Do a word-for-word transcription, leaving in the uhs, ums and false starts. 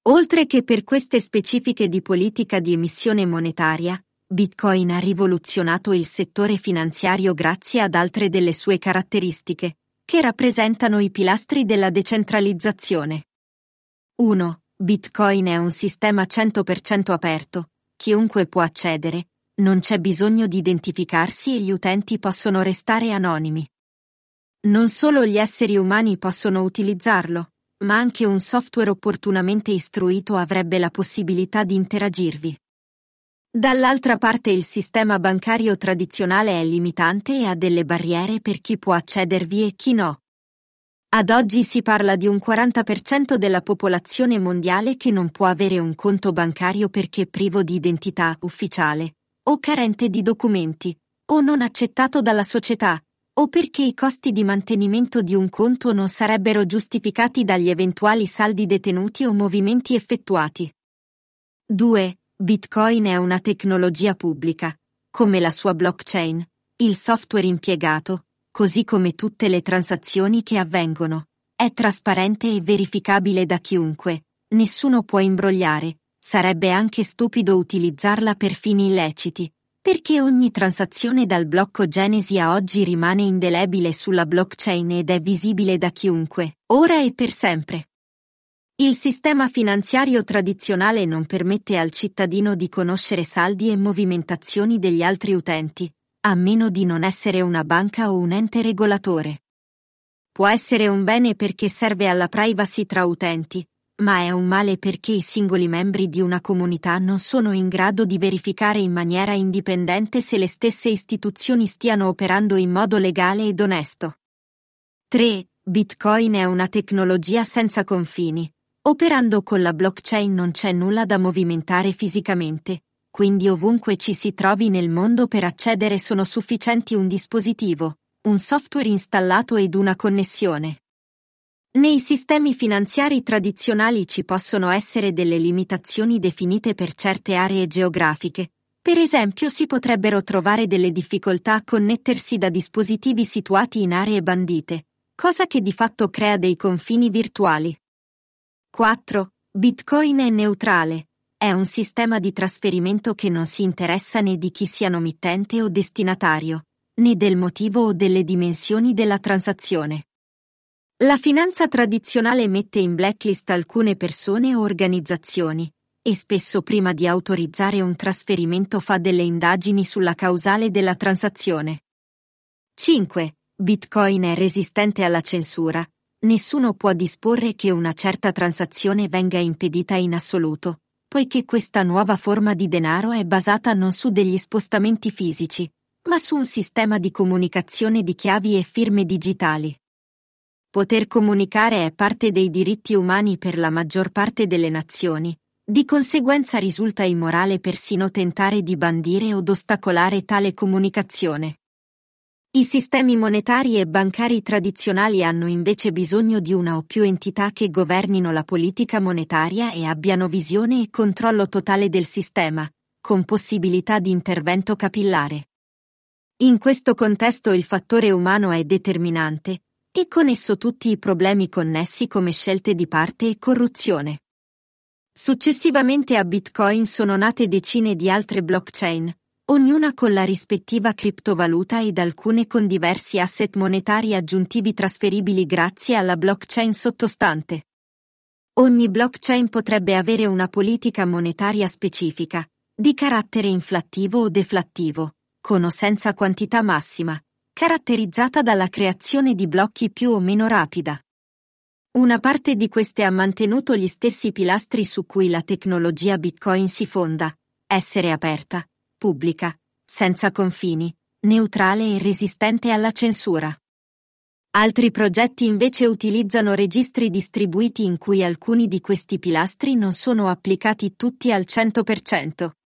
Oltre che per queste specifiche di politica di emissione monetaria, Bitcoin ha rivoluzionato il settore finanziario grazie ad altre delle sue caratteristiche, che rappresentano i pilastri della decentralizzazione. uno. Bitcoin è un sistema cento per cento aperto, chiunque può accedere, non c'è bisogno di identificarsi e gli utenti possono restare anonimi. Non solo gli esseri umani possono utilizzarlo, ma anche un software opportunamente istruito avrebbe la possibilità di interagirvi. Dall'altra parte il sistema bancario tradizionale è limitante e ha delle barriere per chi può accedervi e chi no. Ad oggi si parla di un quaranta per cento della popolazione mondiale che non può avere un conto bancario perché privo di identità ufficiale, o carente di documenti, o non accettato dalla società, o perché i costi di mantenimento di un conto non sarebbero giustificati dagli eventuali saldi detenuti o movimenti effettuati. due. Bitcoin è una tecnologia pubblica, come la sua blockchain, il software impiegato, così come tutte le transazioni che avvengono, è trasparente e verificabile da chiunque, nessuno può imbrogliare, sarebbe anche stupido utilizzarla per fini illeciti, perché ogni transazione dal blocco Genesi a oggi rimane indelebile sulla blockchain ed è visibile da chiunque, ora e per sempre. Il sistema finanziario tradizionale non permette al cittadino di conoscere saldi e movimentazioni degli altri utenti, a meno di non essere una banca o un ente regolatore. Può essere un bene perché serve alla privacy tra utenti, ma è un male perché i singoli membri di una comunità non sono in grado di verificare in maniera indipendente se le stesse istituzioni stiano operando in modo legale ed onesto. tre. Bitcoin è una tecnologia senza confini. Operando con la blockchain non c'è nulla da movimentare fisicamente, quindi ovunque ci si trovi nel mondo per accedere sono sufficienti un dispositivo, un software installato ed una connessione. Nei sistemi finanziari tradizionali ci possono essere delle limitazioni definite per certe aree geografiche, per esempio si potrebbero trovare delle difficoltà a connettersi da dispositivi situati in aree bandite, cosa che di fatto crea dei confini virtuali. quattro. Bitcoin è neutrale, è un sistema di trasferimento che non si interessa né di chi sia mittente o destinatario, né del motivo o delle dimensioni della transazione. La finanza tradizionale mette in blacklist alcune persone o organizzazioni, e spesso prima di autorizzare un trasferimento fa delle indagini sulla causale della transazione. cinque. Bitcoin è resistente alla censura. Nessuno può disporre che una certa transazione venga impedita in assoluto, poiché questa nuova forma di denaro è basata non su degli spostamenti fisici, ma su un sistema di comunicazione di chiavi e firme digitali. Poter comunicare è parte dei diritti umani per la maggior parte delle nazioni, di conseguenza risulta immorale persino tentare di bandire od ostacolare tale comunicazione. I sistemi monetari e bancari tradizionali hanno invece bisogno di una o più entità che governino la politica monetaria e abbiano visione e controllo totale del sistema, con possibilità di intervento capillare. In questo contesto il fattore umano è determinante, e con esso tutti i problemi connessi come scelte di parte e corruzione. Successivamente a Bitcoin sono nate decine di altre blockchain, ognuna con la rispettiva criptovaluta ed alcune con diversi asset monetari aggiuntivi trasferibili grazie alla blockchain sottostante. Ogni blockchain potrebbe avere una politica monetaria specifica, di carattere inflattivo o deflattivo, con o senza quantità massima, caratterizzata dalla creazione di blocchi più o meno rapida. Una parte di queste ha mantenuto gli stessi pilastri su cui la tecnologia Bitcoin si fonda: essere aperta, pubblica, senza confini, neutrale e resistente alla censura. Altri progetti invece utilizzano registri distribuiti in cui alcuni di questi pilastri non sono applicati tutti al cento per cento.